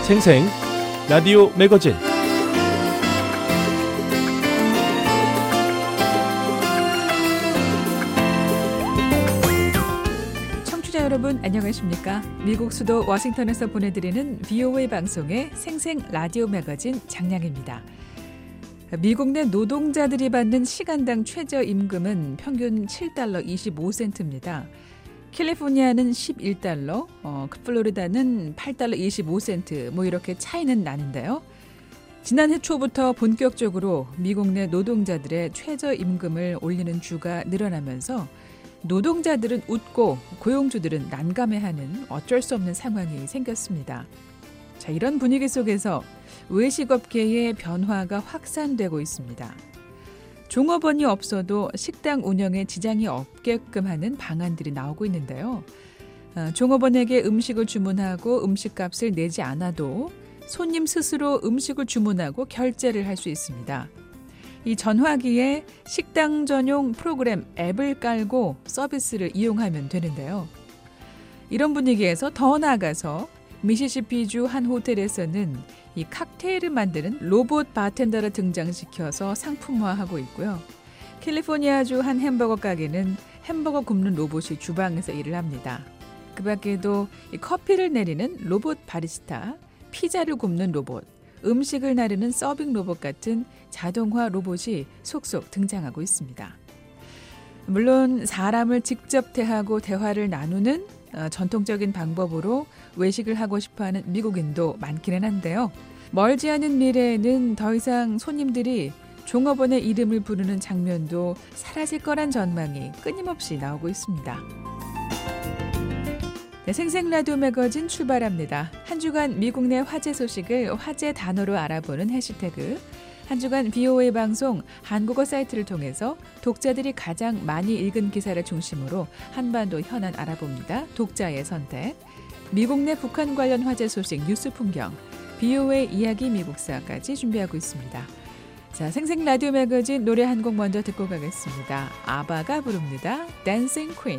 생생 라디오 매거진 청취자 여러분 안녕하십니까? 미국 수도 워싱턴에서 보내드리는 VOA 방송의 생생 라디오 매거진 장량입니다. 미국 내 노동자들이 받는 시간당 최저임금은 평균 $7 25센트입니다. 캘리포니아는 $11, 플로리다는 $8 25센트 이렇게 차이는 나는데요. 지난해 초부터 본격적으로 미국 내 노동자들의 최저임금을 올리는 주가 늘어나면서 노동자들은 웃고 고용주들은 난감해하는 어쩔 수 없는 상황이 생겼습니다. 자, 이런 분위기 속에서 외식업계의 변화가 확산되고 있습니다. 종업원이 없어도 식당 운영에 지장이 없게끔 하는 방안들이 나오고 있는데요. 종업원에게 음식을 주문하고 음식값을 내지 않아도 손님 스스로 음식을 주문하고 결제를 할 수 있습니다. 이 전화기에 식당 전용 프로그램 앱을 깔고 서비스를 이용하면 되는데요. 이런 분위기에서 더 나아가서 미시시피주 한 호텔에서는 이 칵테일을 만드는 로봇 바텐더를 등장시켜서 상품화하고 있고요. 캘리포니아주 한 햄버거 가게는 햄버거 굽는 로봇이 주방에서 일을 합니다. 그 밖에도 이 커피를 내리는 로봇 바리스타, 피자를 굽는 로봇, 음식을 나르는 서빙 로봇 같은 자동화 로봇이 속속 등장하고 있습니다. 물론 사람을 직접 대하고 대화를 나누는 전통적인 방법으로 외식을 하고 싶어하는 미국인도 많기는 한데요. 멀지 않은 미래에는 더 이상 손님들이 종업원의 이름을 부르는 장면도 사라질 거란 전망이 끊임없이 나오고 있습니다. 네, 생생 라디오 매거진 출발합니다. 한 주간 미국 내 화제 소식을 화제 단어로 알아보는 해시태그, 한 주간 VOA 방송 한국어 사이트를 통해서 독자들이 가장 많이 읽은 기사를 중심으로 한반도 현안 알아봅니다. 독자의 선택, 미국 내 북한 관련 화제 소식 뉴스 풍경, VOA 이야기 미국사까지 준비하고 있습니다. 자, 생생 라디오 매거진 노래 한 곡 먼저 듣고 가겠습니다. 아바가 부릅니다. Dancing Queen.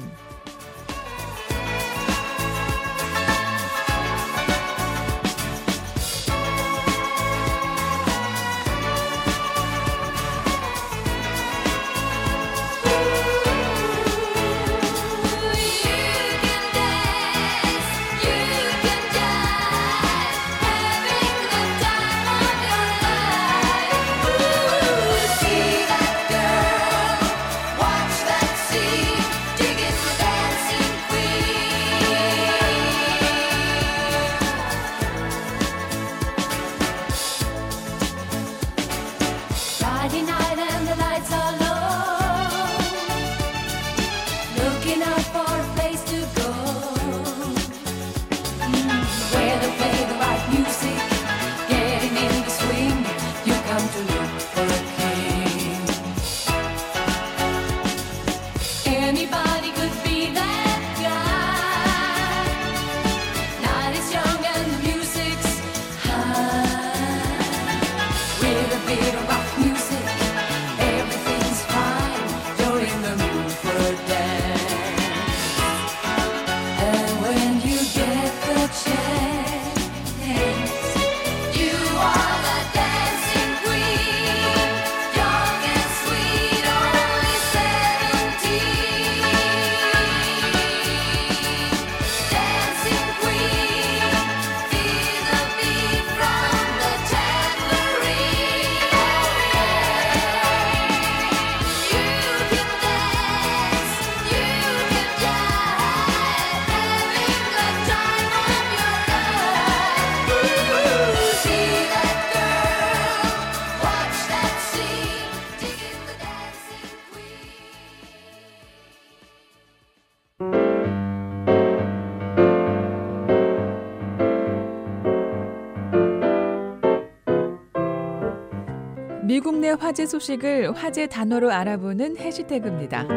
미국 내 화제 소식을 화제 단어로 알아보는 해시태그입니다.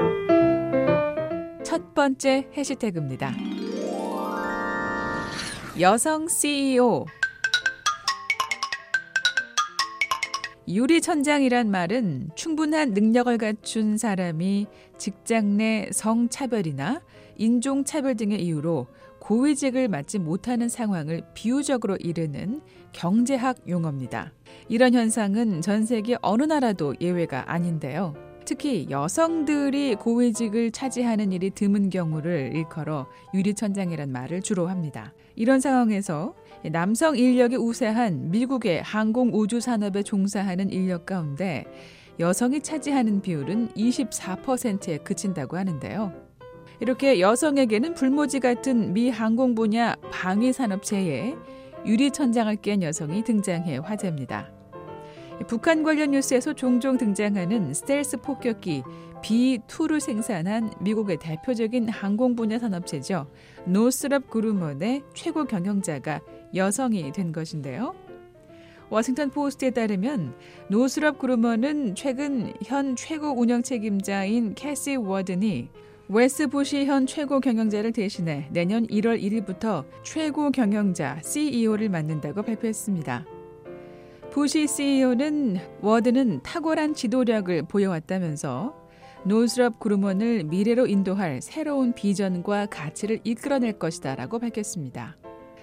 첫 번째 해시태그입니다. 여성 CEO. 유리천장이란 말은 충분한 능력을 갖춘 사람이 직장 내 성차별이나 인종차별 등의 이유로 고위직을 맡지 못하는 상황을 비유적으로 이르는 경제학 용어입니다. 이런 현상은 전 세계 어느 나라도 예외가 아닌데요. 특히 여성들이 고위직을 차지하는 일이 드문 경우를 일컬어 유리천장이란 말을 주로 합니다. 이런 상황에서 남성 인력이 우세한 미국의 항공우주산업에 종사하는 인력 가운데 여성이 차지하는 비율은 24%에 그친다고 하는데요. 이렇게 여성에게는 불모지 같은 미 항공 분야 방위산업체에 유리천장을 깬 여성이 등장해 화제입니다. 북한 관련 뉴스에서 종종 등장하는 스텔스 폭격기 B-2를 생산한 미국의 대표적인 항공 분야 산업체죠. 노스럽 그루먼의 최고 경영자가 여성이 된 것인데요. 워싱턴 포스트에 따르면 노스럽 그루먼은 최근 현 최고 운영 책임자인 캐시 워든이 웨스 부시 현 최고 경영자를 대신해 내년 1월 1일부터 최고 경영자 CEO를 맡는다고 발표했습니다. 부시 CEO는 워든은 탁월한 지도력을 보여왔다면서 노스럽 그루먼을 미래로 인도할 새로운 비전과 가치를 이끌어낼 것이다 라고 밝혔습니다.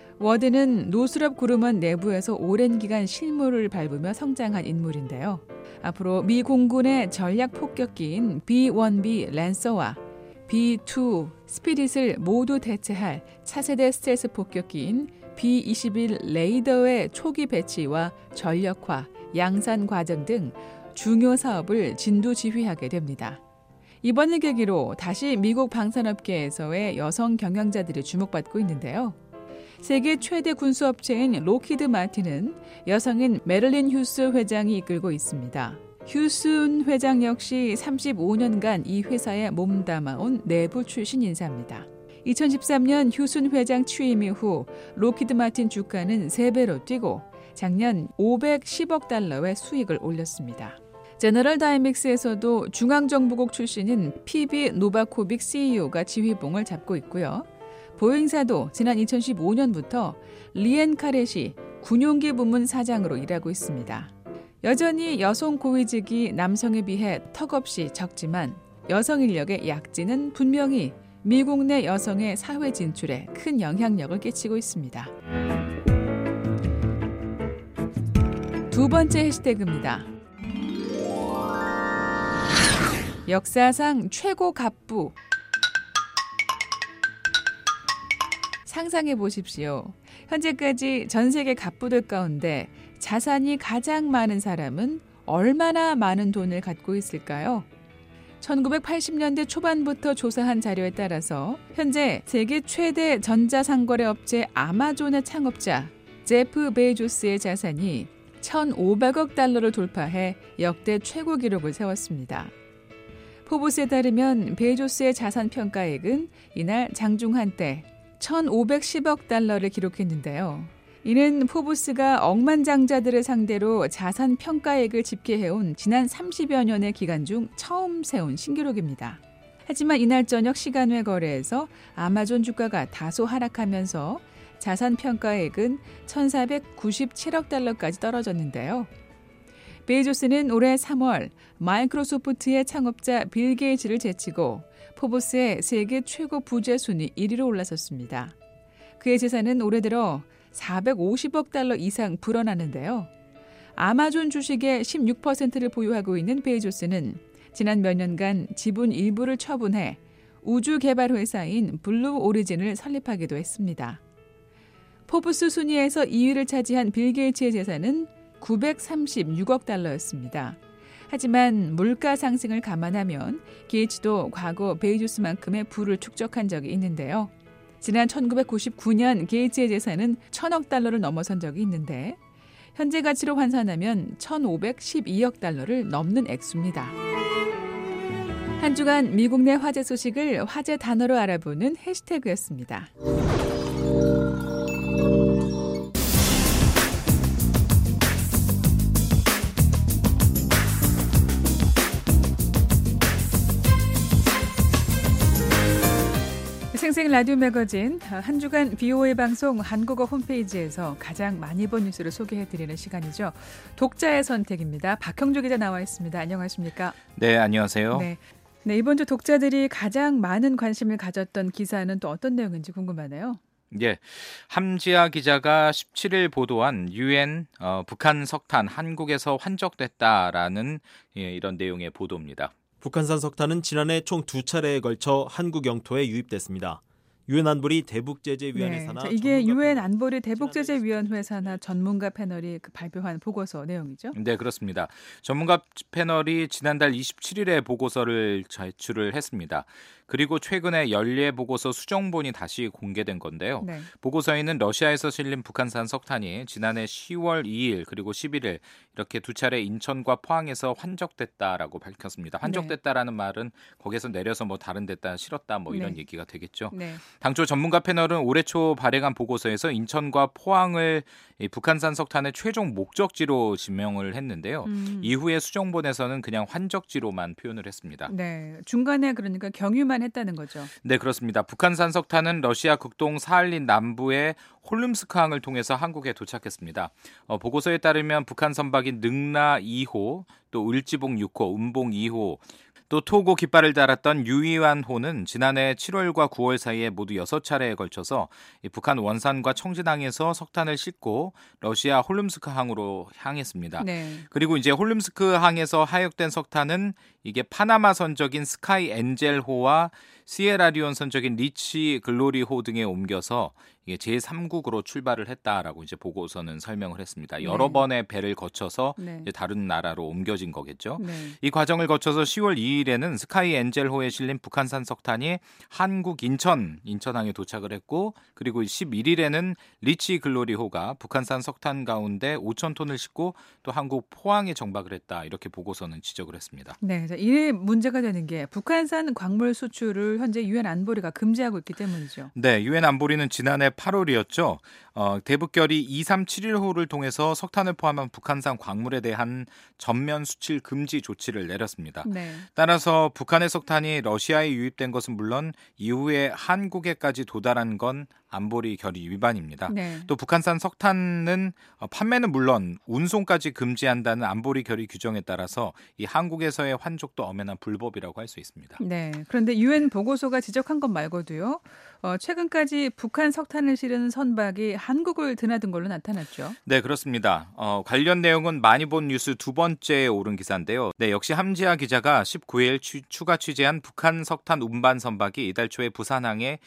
워든은 노스럽 그루먼 내부에서 오랜 기간 실무를 밟으며 성장한 인물인데요. 앞으로 미 공군의 전략 폭격기인 B-1B 랜서와 B-2 스피릿을 모두 대체할 차세대 스텔스 폭격기인 B-21 레이더의 초기 배치와 전력화, 양산 과정 등 중요 사업을 진두지휘하게 됩니다. 이번을 계기로 다시 미국 방산업계에서의 여성 경영자들이 주목받고 있는데요. 세계 최대 군수업체인 로키드 마틴은 여성인 메릴린 휴스 회장이 이끌고 있습니다. 휴스 회장 역시 35년간 이 회사에 몸담아온 내부 출신 인사입니다. 2013년 휴슨 회장 취임 이후 로키드 마틴 주가는 3배로 뛰고 작년 510억 달러의 수익을 올렸습니다. 제너럴 다이맥스에서도 중앙정보국 출신인 PB 노바코빅 CEO가 지휘봉을 잡고 있고요. 보잉사도 지난 2015년부터 리엔 카렛이 군용기 부문 사장으로 일하고 있습니다. 여전히 여성 고위직이 남성에 비해 턱없이 적지만 여성 인력의 약진은 분명히 미국 내 여성의 사회 진출에 큰 영향력을 끼치고 있습니다. 두 번째 해시태그입니다. 역사상 최고 갑부. 상상해 보십시오. 현재까지 전 세계 갑부들 가운데 자산이 가장 많은 사람은 얼마나 많은 돈을 갖고 있을까요? 1980년대 초반부터 조사한 자료에 따라서 현재 세계 최대 전자상거래 업체 아마존의 창업자 제프 베조스의 자산이 1,500억 달러를 돌파해 역대 최고 기록을 세웠습니다. 포브스에 따르면 베조스의 자산 평가액은 이날 장중 한때 1,510억 달러를 기록했는데요. 이는 포브스가 억만장자들을 상대로 자산 평가액을 집계해온 지난 30여 년의 기간 중 처음 세운 신기록입니다. 하지만 이날 저녁 시간외 거래에서 아마존 주가가 다소 하락하면서 자산 평가액은 1,497억 달러까지 떨어졌는데요. 베조스는 올해 3월 마이크로소프트의 창업자 빌 게이츠를 제치고 포브스의 세계 최고 부자 순위 1위로 올라섰습니다. 그의 재산은 올해 들어 450억 달러 이상 불어나는데요. 아마존 주식의 16%를 보유하고 있는 베조스는 지난 몇 년간 지분 일부를 처분해 우주 개발 회사인 블루 오리진을 설립하기도 했습니다. 포브스 순위에서 2위를 차지한 빌 게이츠의 재산은 936억 달러였습니다. 하지만 물가 상승을 감안하면 게이츠도 과거 베조스만큼의 부를 축적한 적이 있는데요. 지난 1999년 게이츠의 재산은 1,000억 달러를 넘어선 적이 있는데 현재 가치로 환산하면 1,512억 달러를 넘는 액수입니다. 한 주간 미국 내 화제 소식을 화제 단어로 알아보는 해시태그였습니다. 생생 라디오 매거진 한 주간 BOA 방송 한국어 홈페이지에서 가장 많이 본 뉴스를 소개해드리는 시간이죠. 독자의 선택입니다. 박형주 기자 나와 있습니다. 안녕하십니까? 네, 안녕하세요. 네, 이번 주 독자들이 가장 많은 관심을 가졌던 기사는 또 어떤 내용인지 궁금하네요. 예, 함지아 기자가 17일 보도한 유엔 북한 석탄 한국에서 환적됐다라는 이런 내용의 보도입니다. 북한산 석탄은 지난해 총 2차례에 걸쳐 한국 영토에 유입됐습니다. 유엔 안보리 대북제재위원회 산하 이게 유엔 안보리 대북제재위원회 산하 전문가 패널이 발표한 보고서 내용이죠? 네, 그렇습니다. 전문가 패널이 지난달 27일에 보고서를 제출을 했습니다. 그리고 최근에 연례 보고서 수정본이 다시 공개된 건데요. 네. 보고서에는 러시아에서 실린 북한산 석탄이 지난해 10월 2일 그리고 11일 이렇게 2차례 인천과 포항에서 환적됐다라고 밝혔습니다. 환적됐다라는 말은 거기서 내려서 뭐 다른 데다 실었다 뭐 이런 얘기가 되겠죠. 네. 당초 전문가 패널은 올해 초 발행한 보고서에서 인천과 포항을 북한산 석탄의 최종 목적지로 지명을 했는데요. 이후에 수정본에서는 그냥 환적지로만 표현을 했습니다. 네, 중간에 그러니까 경유만 했다는 거죠. 네, 그렇습니다. 북한산 석탄은 러시아 극동 사할린 남부의 홀름스크항을 통해서 한국에 도착했습니다. 보고서에 따르면 북한 선박인 능라 2호, 또 을지봉 6호, 은봉 2호, 또 토고 깃발을 달았던 유이완호는 지난해 7월과 9월 사이에 모두 6차례에 걸쳐서 북한 원산과 청진항에서 석탄을 싣고 러시아 홀름스크항으로 향했습니다. 네. 그리고 이제 홀름스크항에서 하역된 석탄은 이게 파나마 선적인 스카이 엔젤호와 시에라리온 선적인 리치 글로리호 등에 옮겨서 이게 제3국으로 출발을 했다라고 이제 보고서는 설명을 했습니다. 여러 번의 배를 거쳐서 이제 다른 나라로 옮겨진 거겠죠. 이 과정을 거쳐서 10월 2일에는 스카이 엔젤호에 실린 북한산 석탄이 한국 인천항에 도착을 했고, 그리고 11일에는 리치 글로리호가 북한산 석탄 가운데 5천 톤을 싣고 또 한국 포항에 정박을 했다, 이렇게 보고서는 지적을 했습니다. 네, 이 문제가 되는 게 북한산 광물 수출을 현재 유엔 안보리가 금지하고 있기 때문이죠. 네, 유엔 안보리는 지난해 8월이었죠. 대북결의 2371호를 통해서 석탄을 포함한 북한산 광물에 대한 전면 수출 금지 조치를 내렸습니다. 네. 따라서 북한의 석탄이 러시아에 유입된 것은 물론 이후에 한국에까지 도달한 건 안보리 결의 위반입니다. 네. 또 북한산 석탄은 판매는 물론 운송까지 금지한다는 안보리 결의 규정에 따라서 이 한국에서의 환족도 엄연한 불법이라고 할 수 있습니다. 네. 그런데 유엔 보고서가 지적한 것 말고도요. 최근까지 북한 석탄을 실은 선박이 한국을 드나든 걸로 나타났죠. 네, 그렇습니다. 관련 내용은 많이 본 뉴스 두 번째에 오른 기사인데요. 네, 역시 함지아 기자가 19일 추가 취재한 북한 석탄 운반 선박이 이달 초에 부산항에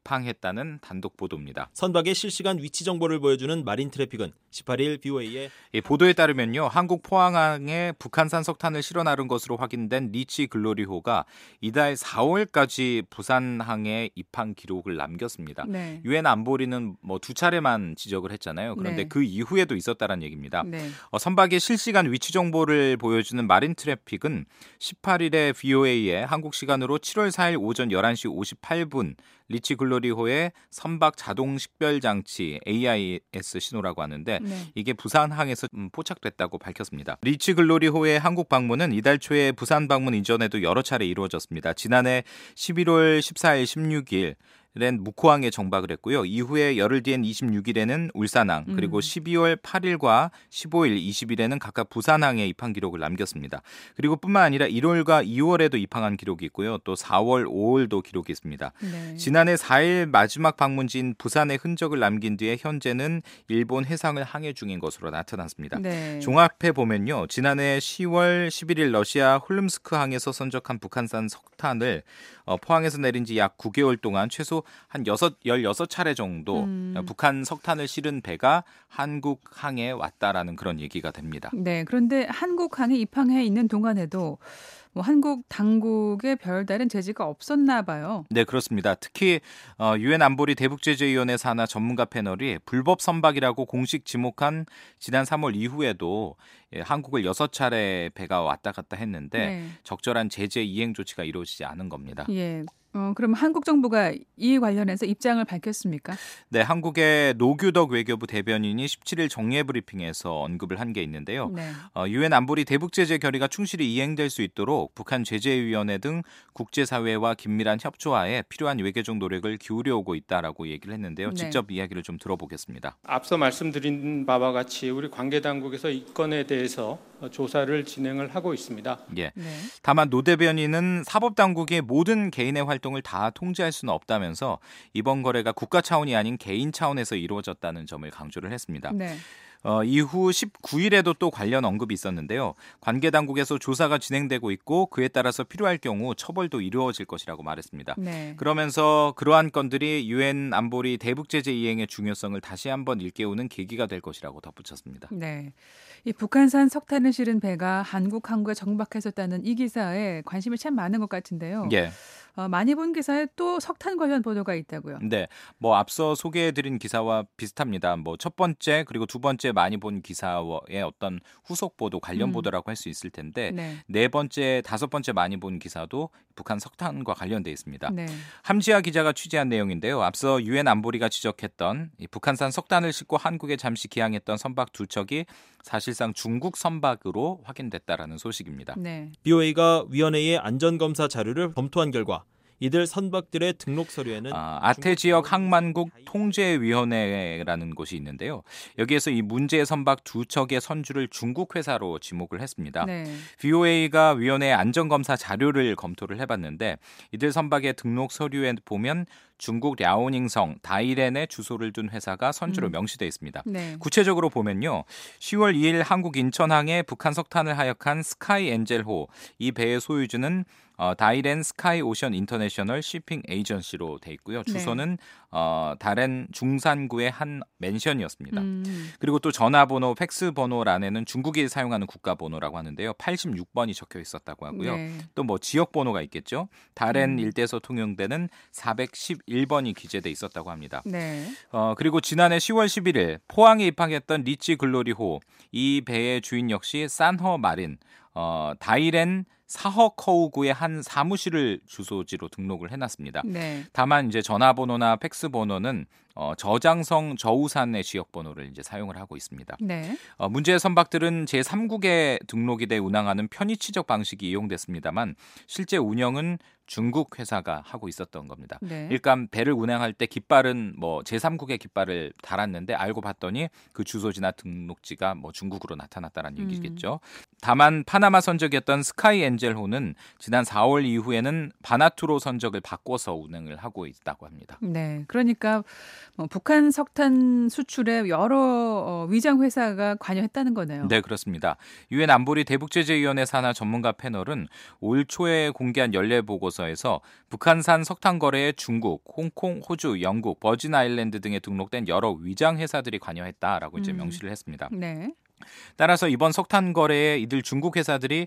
입항했다는 단독 보도입니다. 선박의 실시간 위치 정보를 보여주는 마린 트래픽은 18일 BOA에 보도에 따르면요, 한국 포항항에 북한산 석탄을 실어 나른 것으로 확인된 리치 글로리호가 이달 4월까지 부산항에 입항 기록을 남겼습니다. 네. 유엔 안보리는 뭐 2차례만 지적을 했잖아요. 그런데 네. 그 이후에도 있었다는 얘기입니다. 네. 선박의 실시간 위치 정보를 보여주는 마린 트래픽은 18일에 BOA에 한국 시간으로 7월 4일 오전 11시 58분 리치 글로리호의 선박 자동 식별 장치 AIS 신호라고 하는데 이게 부산항에서 포착됐다고 밝혔습니다. 리치 글로리호의 한국 방문은 이달 초에 부산 방문 이전에도 여러 차례 이루어졌습니다. 지난해 11월 14일, 16일 는 묵호항에 정박을 했고요. 이후에 열흘 뒤엔 26일에는 울산항, 그리고 12월 8일과 15일, 20일에는 각각 부산항에 입항 기록을 남겼습니다. 그리고 뿐만 아니라 1월과 2월에도 입항한 기록이 있고요. 또 4월, 5월도 기록이 있습니다. 네. 지난해 4일 마지막 방문지인 부산의 흔적을 남긴 뒤에 현재는 일본 해상을 항해 중인 것으로 나타났습니다. 네. 종합해 보면요, 지난해 10월 11일 러시아 홀름스크항에서 선적한 북한산 석탄을 포항에서 내린 지 약 9개월 동안 최소 한 16차례 정도 북한 석탄을 실은 배가 한국항에 왔다라는 그런 얘기가 됩니다. 네, 그런데 한국항에 입항해 있는 동안에도 한국 당국의 별다른 제지가 없었나 봐요. 네, 그렇습니다. 특히 유엔 안보리 대북제재위원회 산하 전문가 패널이 불법 선박이라고 공식 지목한 지난 3월 이후에도 한국을 6차례 배가 왔다 갔다 했는데 적절한 제재 이행 조치가 이루어지지 않은 겁니다. 예. 그럼 한국 정부가 이 관련해서 입장을 밝혔습니까? 네, 한국의 노규덕 외교부 대변인이 17일 정례 브리핑에서 언급을 한 게 있는데요. 유엔 안보리 대북제재 결의가 충실히 이행될 수 있도록 북한 제재위원회 등 국제사회와 긴밀한 협조하에 필요한 외교적 노력을 기울여오고 있다라고 얘기를 했는데요. 직접 이야기를 좀 들어보겠습니다. 앞서 말씀드린 바와 같이 우리 관계당국에서 이 건에 대해 대해서 조사를 진행을 하고 있습니다. 예. 네. 다만 노 대변인은 사법당국이 모든 개인의 활동을 다 통제할 수는 없다면서 이번 거래가 국가 차원이 아닌 개인 차원에서 이루어졌다는 점을 강조를 했습니다. 네. 이후 19일에도 또 관련 언급이 있었는데요. 관계 당국에서 조사가 진행되고 있고 그에 따라서 필요할 경우 처벌도 이루어질 것이라고 말했습니다. 네. 그러면서 그러한 건들이 유엔 안보리 대북 제재 이행의 중요성을 다시 한번 일깨우는 계기가 될 것이라고 덧붙였습니다. 네. 이 북한산 석탄을 실은 배가 한국 항구에 정박했었다는 이 기사에 관심이 참 많은 것 같은데요. 예. 많이 본 기사에 또 석탄 관련 보도가 있다고요. 네, 뭐 앞서 소개해드린 기사와 비슷합니다. 뭐 첫 번째 그리고 두 번째 많이 본 기사의 어떤 후속 보도, 관련 보도라고 할 수 있을 텐데 네. 네 번째, 다섯 번째 많이 본 기사도 북한 석탄과 관련돼 있습니다. 네. 함지아 기자가 취재한 내용인데요. 앞서 유엔 안보리가 지적했던 이 북한산 석탄을 싣고 한국에 잠시 기항했던 선박 두 척이 사실상 중국 선박으로 확인됐다라는 소식입니다. 네. BOA가 위원회의 안전검사 자료를 검토한 결과 이들 선박들의 등록 서류에는 아태 지역 항만국 통제위원회라는 곳이 있는데요. 여기에서 이 문제 선박 두 척의 선주를 중국 회사로 지목을 했습니다. 네. BOA가 위원회 안전검사 자료를 검토를 해봤는데 이들 선박의 등록 서류에 보면 중국 랴오닝성 다이렌의 주소를 둔 회사가 선주로 명시되어 있습니다. 네. 구체적으로 보면요. 10월 2일 한국 인천항에 북한 석탄을 하역한 스카이 엔젤호 이 배의 소유주는 다이렌 스카이 오션 인터내셔널 쉬핑 에이전시로 돼 있고요. 주소는 다렌 중산구의 한 맨션이었습니다. 그리고 또 전화번호, 팩스 번호란에는 중국이 사용하는 국가번호라고 하는데요. 86번이 적혀 있었다고 하고요. 네. 또 뭐 지역 번호가 있겠죠. 다렌 일대에서 통용되는 411번이 기재돼 있었다고 합니다. 네. 그리고 지난해 10월 11일 포항에 입항했던 리치 글로리호 이 배의 주인 역시 산허 마린 다이렌 사허커우구의 한 사무실을 주소지로 등록을 해놨습니다. 네. 다만 이제 전화번호나 팩스 번호는 저장성 저우산의 지역 번호를 이제 사용을 하고 있습니다. 네. 문제의 선박들은 제3국에 등록이 돼 운항하는 편의취적 방식이 이용됐습니다만 실제 운영은 중국 회사가 하고 있었던 겁니다. 네. 일단 배를 운항할 때 깃발은 뭐 제3국의 깃발을 달았는데 알고 봤더니 그 주소지나 등록지가 뭐 중국으로 나타났다는 얘기겠죠. 다만 파나마 선적이었던 스카이 엔젤호는 지난 4월 이후에는 바나투로 선적을 바꿔서 운행을 하고 있다고 합니다. 네. 그러니까 북한 석탄 수출에 여러 위장 회사가 관여했다는 거네요. 네, 그렇습니다. 유엔 안보리 대북제재위원회 산하 전문가 패널은 올 초에 공개한 연례 보고서에서 북한산 석탄 거래에 중국, 홍콩, 호주, 영국, 버진 아일랜드 등에 등록된 여러 위장 회사들이 관여했다라고 이제 명시를 했습니다. 네. 따라서 이번 석탄 거래에 이들 중국 회사들이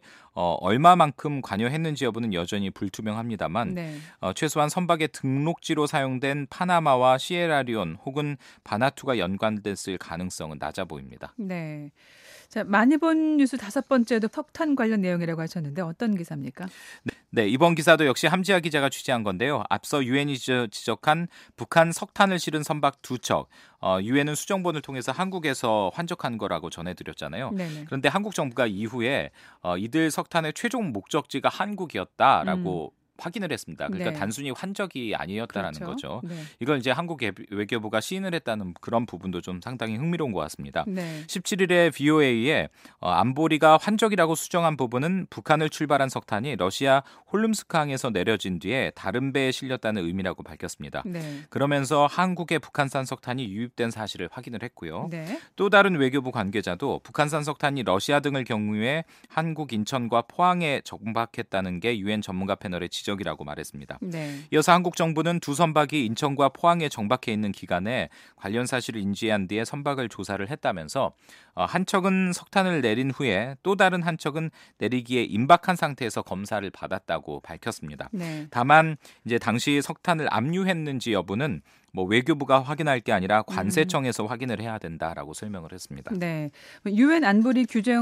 얼마만큼 관여했는지 여부는 여전히 불투명합니다만 네. 최소한 선박의 등록지로 사용된 파나마와 시에라리온 혹은 바나투가 연관됐을 가능성은 낮아 보입니다. 네. 자, 많이 본 뉴스 다섯 번째도 석탄 관련 내용이라고 하셨는데 어떤 기사입니까? 네, 이번 기사도 역시 함지아 기자가 취재한 건데요. 앞서 유엔이 지적한 북한 석탄을 실은 선박 두 척, 유엔은 수정본을 통해서 한국에서 환적한 거라고 전해드렸잖아요. 네네. 그런데 한국 정부가 이후에 이들 석탄의 최종 목적지가 한국이었다라고 확인을 했습니다. 그러니까 네. 단순히 환적이 아니었다라는 그렇죠. 거죠. 네. 이걸 이제 한국 외교부가 시인을 했다는 그런 부분도 좀 상당히 흥미로운 것 같습니다. 네. 17일에 BOA에 안보리가 환적이라고 수정한 부분은 북한을 출발한 석탄이 러시아 홀름스크항에서 내려진 뒤에 다른 배에 실렸다는 의미라고 밝혔습니다. 네. 그러면서 한국에 북한산 석탄이 유입된 사실을 확인을 했고요. 네. 또 다른 외교부 관계자도 북한산 석탄이 러시아 등을 경유해 한국 인천과 포항에 정박했다는 게 유엔 전문가 패널의 지적이라고 말했습니다. 네. 이어서 한국 정부는 두 선박이 인천과 포항에 정박해 있는 기간에 관련 사실을 인지한 뒤에 선박을 조사를 했다면서 한 척은 석탄을 내린 후에 또 다른 한 척은 내리기에 임박한 상태에서 검사를 받았다고 밝혔습니다. 네. 다만 이제 당시 석탄을 압류했는지 여부는 뭐 외교부가 확인할 게 아니라 관세청에서 확인을 해야 된다라고 설명을 했습니다. 네. 유엔 안보리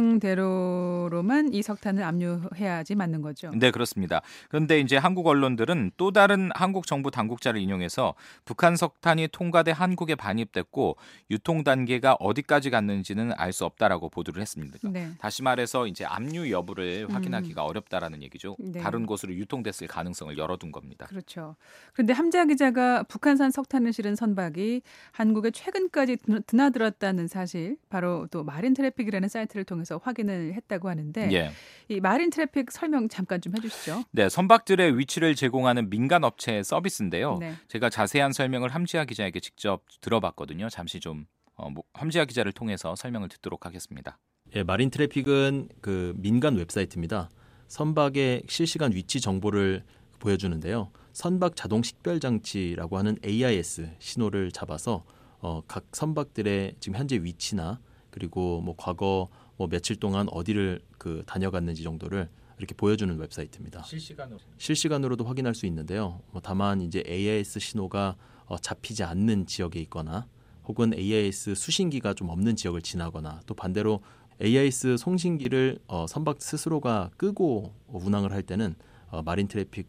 규정대로로만 이 석탄을 압류해야지 맞는 거죠. 네, 그렇습니다. 그런데 이제 한국 언론들은 또 다른 한국 정부 당국자를 인용해서 북한 석탄이 통과돼 한국에 반입됐고 유통 단계가 어디까지 갔는지는 알 수 없다라고 보도를 했습니다. 네. 다시 말해서 이제 압류 여부를 확인하기가 어렵다라는 얘기죠. 네. 다른 곳으로 유통됐을 가능성을 열어둔 겁니다. 그렇죠. 그런데 함지아 기자가 북한산 석탄 석탄을 실은 선박이 한국에 최근까지 드나들었다는 사실, 바로 또 마린트래픽이라는 사이트를 통해서 확인을 했다고 하는데 예. 이 마린트래픽 설명 잠깐 좀 해주시죠. 네, 선박들의 위치를 제공하는 민간 업체의 서비스인데요. 네. 제가 자세한 설명을 함지아 기자에게 직접 들어봤거든요. 잠시 좀 함지아 기자를 통해서 설명을 듣도록 하겠습니다. 예, 마린 트래픽은 그 민간 웹사이트입니다. 선박의 실시간 위치 정보를 보여주는데요. 선박 자동 식별 장치라고 하는 AIS 신호를 잡아서 각 선박들의 지금 현재 위치나 그리고 뭐 과거 뭐 며칠 동안 어디를 다녀갔는지 정도를 이렇게 보여주는 웹사이트입니다. 실시간으로도 확인할 수 있는데요. 다만 이제 AIS 신호가 잡히지 않는 지역에 있거나 혹은 AIS 수신기가 좀 없는 지역을 지나거나 또 반대로 AIS 송신기를 선박 스스로가 끄고 운항을 할 때는 마린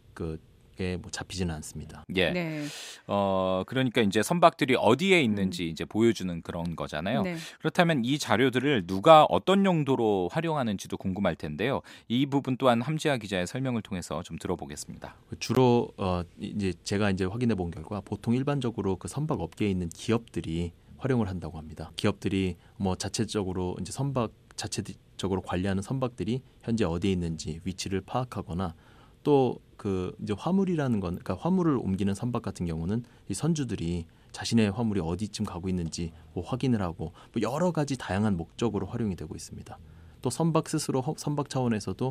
트래픽에 잡히지는 않습니다. 예. 네. 그러니까 이제 선박들이 어디에 있는지 이제 보여주는 그런 거잖아요. 네. 그렇다면 이 자료들을 누가 어떤 용도로 활용하는지도 궁금할 텐데요. 이 부분 또한 함지아 기자의 설명을 통해서 좀 들어보겠습니다. 주로 이제 제가 이제 확인해 본 결과 보통 일반적으로 그 선박 업계에 있는 기업들이 활용을 한다고 합니다. 기업들이 뭐 자체적으로 이제 자체적으로 관리하는 선박들이 현재 어디에 있는지 위치를 파악하거나 또 이제 화물이라는 건, 그러니까 화물을 옮기는 선박 같은 경우는 이 선주들이 자신의 화물이 어디쯤 가고 있는지 확인을 하고 여러 가지 다양한 목적으로 활용이 되고 있습니다. 또 선박 스스로 선박 차원에서도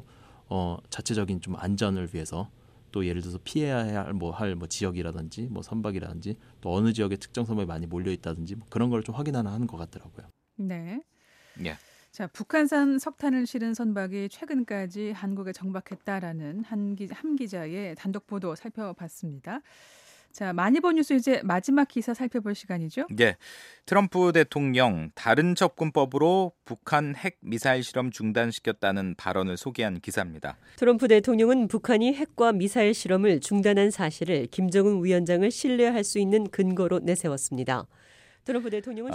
자체적인 좀 안전을 위해서 또 예를 들어서 피해야 할 지역이라든지 선박이라든지 또 어느 지역에 특정 선박이 많이 몰려 있다든지 그런 걸 좀 확인하는 것 같더라고요. 네. 예. 자, 북한산 석탄을 실은 선박이 최근까지 한국에 정박했다라는 함 기자의 단독 보도 살펴봤습니다. 자, 많이 본 뉴스 이제 마지막 기사 살펴볼 시간이죠. 네, 트럼프 대통령 다른 접근법으로 북한 핵 미사일 실험 중단시켰다는 발언을 소개한 기사입니다. 트럼프 대통령은 북한이 핵과 미사일 실험을 중단한 사실을 김정은 위원장을 신뢰할 수 있는 근거로 내세웠습니다. 트럼프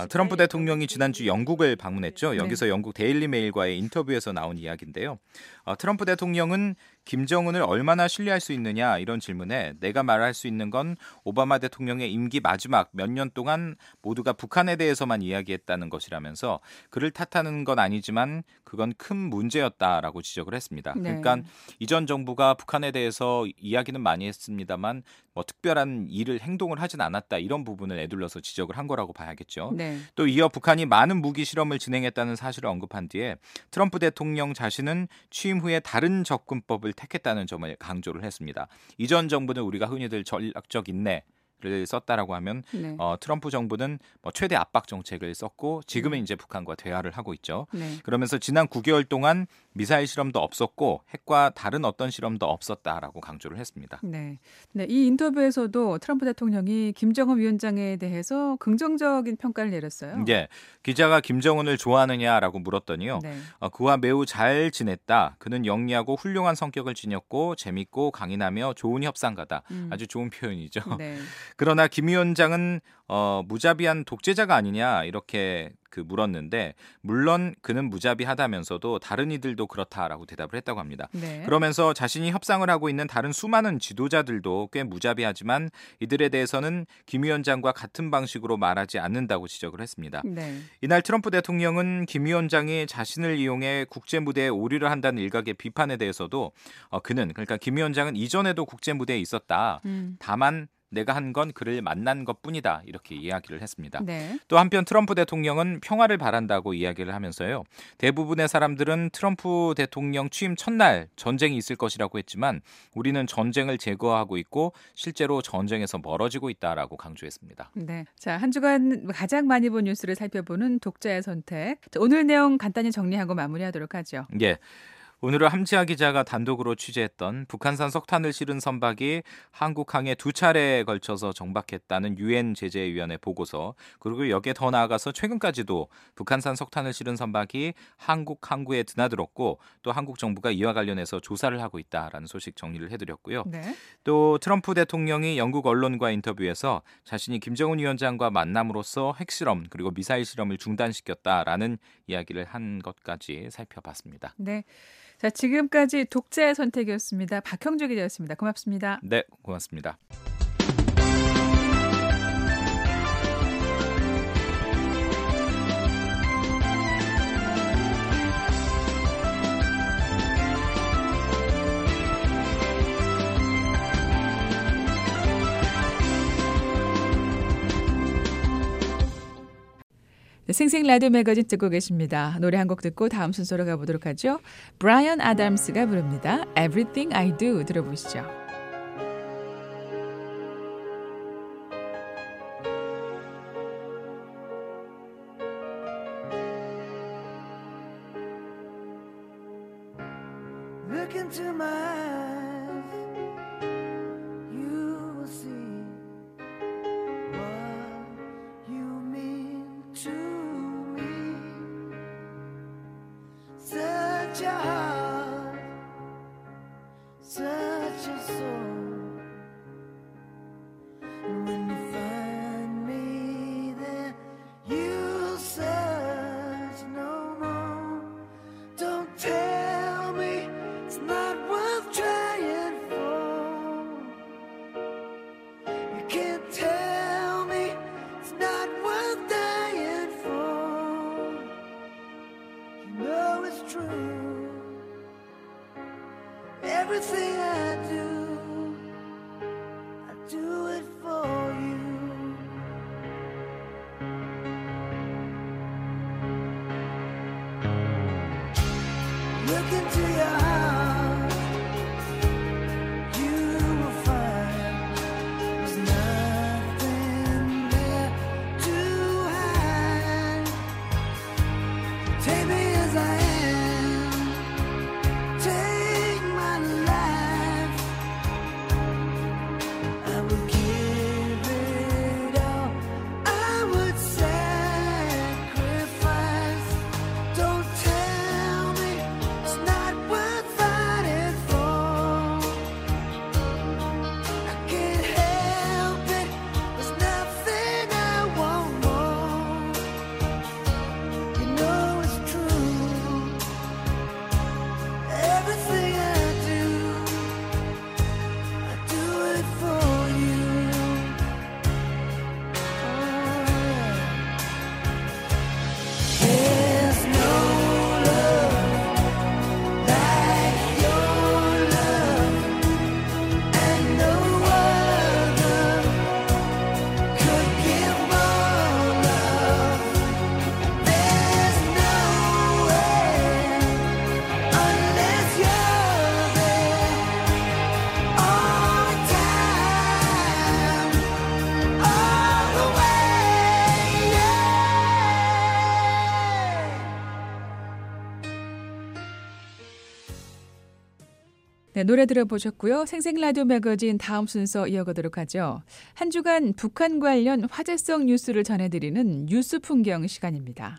대통령이 지난주 영국을 방문했죠. 여기서 네. 영국 데일리 메일과의 인터뷰에서 나온 이야기인데요. 트럼프 대통령은 김정은을 얼마나 신뢰할 수 있느냐 이런 질문에 내가 말할 수 있는 건 오바마 대통령의 임기 마지막 몇 년 동안 모두가 북한에 대해서만 이야기했다는 것이라면서 그를 탓하는 건 아니지만 그건 큰 문제였다라고 지적을 했습니다. 네. 그러니까 이전 정부가 북한에 대해서 이야기는 많이 했습니다만 특별한 행동을 하진 않았다 이런 부분을 에둘러서 지적을 한 거라고 봐야겠죠. 네. 또 이어 북한이 많은 무기 실험을 진행했다는 사실을 언급한 뒤에 트럼프 대통령 자신은 취임 후에 다른 접근법을 택했다는 점을 강조를 했습니다. 이전 정부는 우리가 흔히들 전략적 인내를 썼다라고 하면 네. 트럼프 정부는 최대 압박 정책을 썼고 지금은 이제 북한과 대화를 하고 있죠. 네. 그러면서 지난 9개월 동안 미사일 실험도 없었고 핵과 다른 어떤 실험도 없었다라고 강조를 했습니다. 네. 네, 이 인터뷰에서도 트럼프 대통령이 김정은 위원장에 대해서 긍정적인 평가를 내렸어요. 네, 기자가 김정은을 좋아하느냐라고 물었더니요. 네. 그와 매우 잘 지냈다. 그는 영리하고 훌륭한 성격을 지녔고 재밌고 강인하며 좋은 협상가다. 아주 좋은 표현이죠. 네. 그러나 김 위원장은 무자비한 독재자가 아니냐 이렇게 물었는데 물론 그는 무자비하다면서도 다른 이들도 그렇다라고 대답을 했다고 합니다. 네. 그러면서 자신이 협상을 하고 있는 다른 수많은 지도자들도 꽤 무자비하지만 이들에 대해서는 김 위원장과 같은 방식으로 말하지 않는다고 지적을 했습니다. 네. 이날 트럼프 대통령은 김 위원장이 자신을 이용해 국제 무대에 오류를 한다는 일각의 비판에 대해서도 그러니까 김 위원장은 이전에도 국제 무대에 있었다. 다만 내가 한 건 그를 만난 것뿐이다 이렇게 이야기를 했습니다. 네. 또 한편 트럼프 대통령은 평화를 바란다고 이야기를 하면서요. 대부분의 사람들은 트럼프 대통령 취임 첫날 전쟁이 있을 것이라고 했지만 우리는 전쟁을 제거하고 있고 실제로 전쟁에서 멀어지고 있다라고 강조했습니다. 네. 자, 한 주간 가장 많이 본 뉴스를 살펴보는 독자의 선택. 자, 오늘 내용 간단히 정리하고 마무리하도록 하죠. 예. 오늘은 함지아 기자가 단독으로 취재했던 북한산 석탄을 실은 선박이 한국항에 2차례에 걸쳐서 정박했다는 유엔 제재위원회 보고서 그리고 여기에 더 나아가서 최근까지도 북한산 석탄을 실은 선박이 한국 항구에 드나들었고 또 한국 정부가 이와 관련해서 조사를 하고 있다라는 소식 정리를 해드렸고요. 네. 또 트럼프 대통령이 영국 언론과 인터뷰에서 자신이 김정은 위원장과 만남으로써 핵실험 그리고 미사일 실험을 중단시켰다라는 이야기를 한 것까지 살펴봤습니다. 네. 자, 지금까지 독자의 선택이었습니다. 박형주 기자였습니다. 고맙습니다. 네, 고맙습니다. 생생 라디오 매거진 듣고 계십니다. 노래 한 곡 듣고 다음 순서로 가보도록 하죠. 브라이언 아담스가 부릅니다. Everything I Do 들어보시죠. Look into my eyes, you will see what you mean to me. Such a heart, such a soul. And when you find me there, you'll search no more. Don't tell me it's not worth trying for. You can't tell me it's not worth dying for. You know it's true. Everything I do it for you. Look into your heart, you will find there's nothing there to hide. Take me as I am, take my life. I would give it all, I would sacrifice. Don't tell me it's not worth fighting for. I can't help it, there's nothing I want more. You know it's true. Everything I do it for you. Oh, yeah. There's no love like your love, and no other could give more love. There's no way unless you're there all the time, all the way. Yeah. 네, 노래 들어보셨고요. 생생 라디오 매거진 다음 순서 이어가도록 하죠. 한 주간 북한 관련 화제성 뉴스를 전해드리는 뉴스 풍경 시간입니다.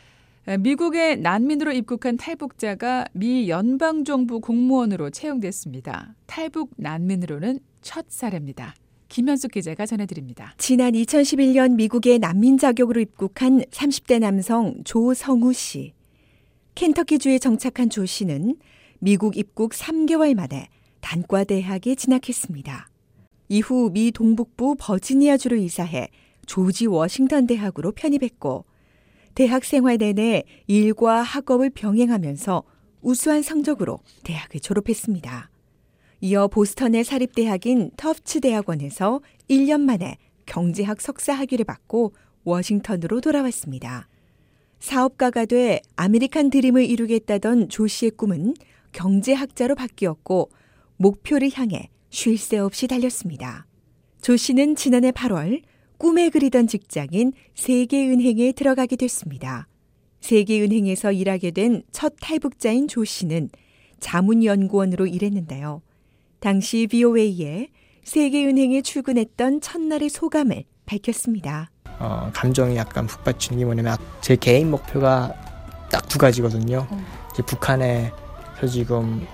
미국의 난민으로 입국한 탈북자가 미 연방정부 공무원으로 채용됐습니다. 탈북 난민으로는 첫 사례입니다. 김현숙 기자가 전해드립니다. 지난 2011년 미국의 난민 자격으로 입국한 30대 남성 조성우 씨. 켄터키주에 정착한 조 씨는 미국 입국 3개월 만에 단과대학에 진학했습니다. 이후 미 동북부 버지니아주로 이사해 조지 워싱턴 대학으로 편입했고 대학 생활 내내 일과 학업을 병행하면서 우수한 성적으로 대학을 졸업했습니다. 이어 보스턴의 사립대학인 터프츠 대학원에서 1년 만에 경제학 석사 학위를 받고 워싱턴으로 돌아왔습니다. 사업가가 돼 아메리칸 드림을 이루겠다던 조 씨의 꿈은 경제학자로 바뀌었고 목표를 향해 쉴 새 없이 달렸습니다. 조 씨는 지난해 8월 꿈에 그리던 직장인 세계은행에 들어가게 됐습니다. 세계은행에서 일하게 된 첫 탈북자인 조 씨는 자문연구원으로 일했는데요. 당시 VOA에 세계은행에 출근했던 첫날의 소감을 밝혔습니다. 감정이 약간 북받치는 게 뭐냐면 제 개인 목표가 딱 두 가지거든요. 이제 북한에서 지금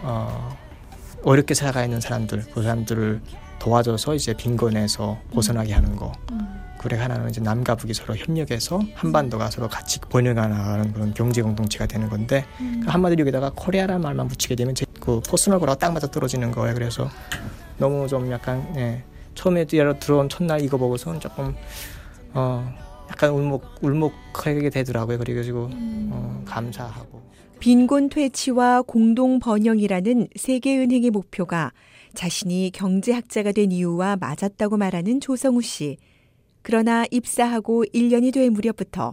어렵게 살아가 있는 사람들, 그 사람들을 도와줘서 이제 빈곤에서 벗어나게 하는 거. 그리고 하나는 이제 남과 북이 서로 협력해서 한반도가 서로 같이 번영해 나가는 그런 경제 공동체가 되는 건데 한마디로 여기다가 코리아라는 말만 붙이게 되면 제 그 퍼스널 거랑 딱 맞아 떨어지는 거예요. 그래서 너무 좀 약간 처음에 들어온 첫날 이거 보고서는 조금 약간 울먹하게 되더라고요. 그래가지고 감사하고. 빈곤 퇴치와 공동 번영이라는 세계은행의 목표가 자신이 경제학자가 된 이유와 맞았다고 말하는 조성우 씨. 그러나 입사하고 1년이 될 무렵부터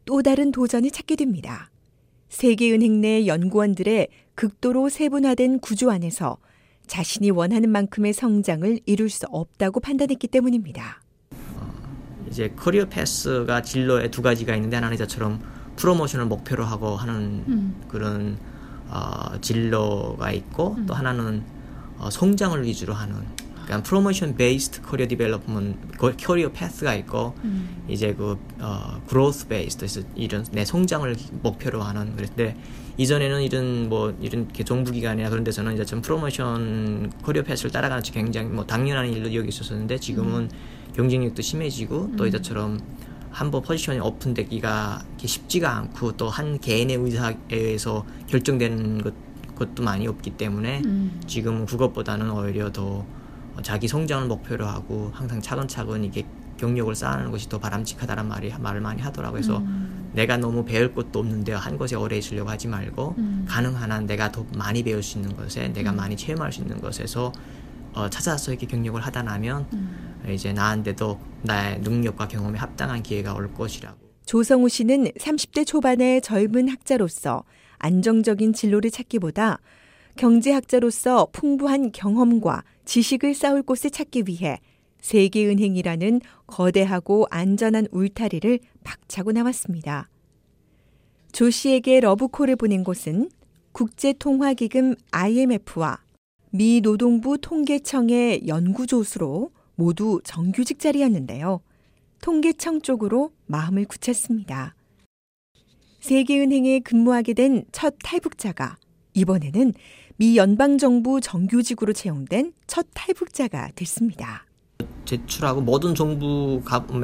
또 다른 도전을 찾게 됩니다. 세계은행 내 연구원들의 극도로 세분화된 구조 안에서 자신이 원하는 만큼의 성장을 이룰 수 없다고 판단했기 때문입니다. 이제 커리어 패스가 진로에 두 가지가 있는데 하나는 이제처럼 프로모션을 목표로 하고 하는 그런 진로가 있고 또 하나는 성장을 위주로 하는 그러니까 프로모션 베이스드 커리어 디벨롭먼트 커리어 패스가 있고 이제 그 그로스 베이스드 이런 내 성장을 목표로 하는 그런데 이전에는 이런 정부 기관이나 그런 데서는 이제 좀 프로모션 커리어 패스를 따라가는 게 굉장히 뭐 당연한 일로 여기 있었는데 지금은 경쟁력도 심해지고 또 이제처럼 한번 포지션이 오픈되기가 쉽지가 않고 또 한 개인의 의사에 의해서 결정되는 것도 많이 없기 때문에 지금은 그것보다는 오히려 더 자기 성장을 목표로 하고 항상 차근차근 이게 경력을 쌓아가는 것이 더 바람직하다는 말을 많이 하더라고요. 그래서 내가 너무 배울 것도 없는데 한 것에 오래 있으려고 하지 말고 가능한 한 내가 더 많이 배울 수 있는 것에 내가 많이 체험할 수 있는 것에서 찾아서 이렇게 경력을 하다 나면 이제 나한테도 나의 능력과 경험에 합당한 기회가 올 것이라고. 조성우 씨는 30대 초반의 젊은 학자로서 안정적인 진로를 찾기보다 경제학자로서 풍부한 경험과 지식을 쌓을 곳을 찾기 위해 세계은행이라는 거대하고 안전한 울타리를 박차고 나왔습니다. 조 씨에게 러브콜을 보낸 곳은 국제통화기금 IMF와 미 노동부 통계청의 연구조수로 모두 정규직 자리였는데요. 통계청 쪽으로 마음을 굳혔습니다. 세계은행에 근무하게 된 첫 탈북자가 이번에는 미 연방정부 정규직으로 채용된 첫 탈북자가 됐습니다. 제출하고 모든 정부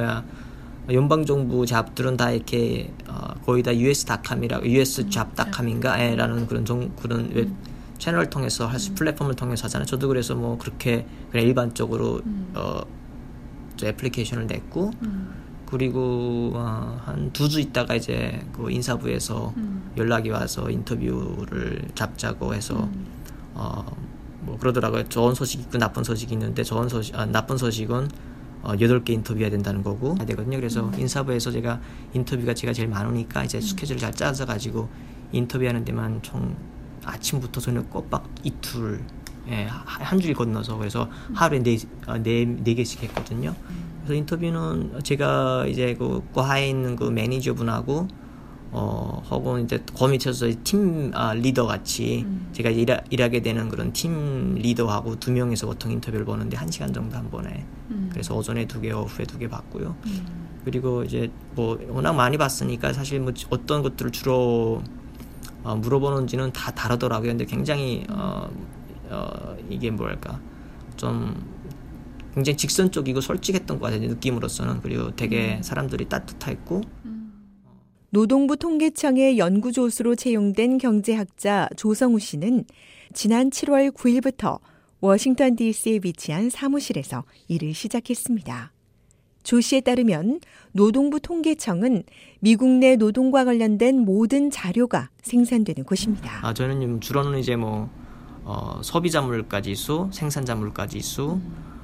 연방정부 잡들은 다 이렇게 거의 다 US.com이라고 US잡닷컴인가라는 그런 웹 채널을 통해서 플랫폼을 통해서 하잖아요. 저도 그래서 뭐 그렇게 그냥 일반적으로 저 애플리케이션을 냈고 그리고 한 2주 있다가 이제 그 인사부에서 연락이 와서 인터뷰를 잡자고 해서 뭐 그러더라고요. 좋은 소식이 있고 나쁜 소식이 있는데 나쁜 소식은 8개 인터뷰해야 된다는 거고 되거든요. 그래서 인사부에서 제가 인터뷰가 제가 제일 많으니까 이제 스케줄을 잘 짜서 가지고 인터뷰하는 데만 총 아침부터 저녁 꼬박 이틀 한 줄 건너서 그래서 하루에 네 개씩 했거든요. 그래서 인터뷰는 제가 이제 그 과에 있는 그 매니저분하고 혹은 이제 그 밑에서 팀 리더 같이 제가 일하게 되는 그런 팀 리더하고 2명에서 보통 인터뷰를 보는데 1시간 정도 한 번에 그래서 오전에 2개, 오후에 2개 받고요. 그리고 이제 뭐 워낙 많이 봤으니까 사실 뭐 어떤 것들을 주로 물어보는지는 다 다르더라고요. 근데 굉장히 이게 뭐랄까 좀 굉장히 직선적이고 솔직했던 것 같아요. 느낌으로서는. 그리고 되게 사람들이 따뜻했고. 노동부 통계청의 연구조수로 채용된 경제학자 조성우 씨는 지난 7월 9일부터 워싱턴 DC에 위치한 사무실에서 일을 시작했습니다. 조 씨에 따르면 노동부 통계청은 미국 내 노동과 관련된 모든 자료가 생산되는 곳입니다. 저는 주로는 이제 뭐 소비자 물가 지수, 생산자 물가 지수,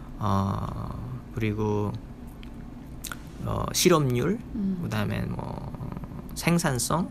그리고 실업률, 그다음에 뭐 생산성,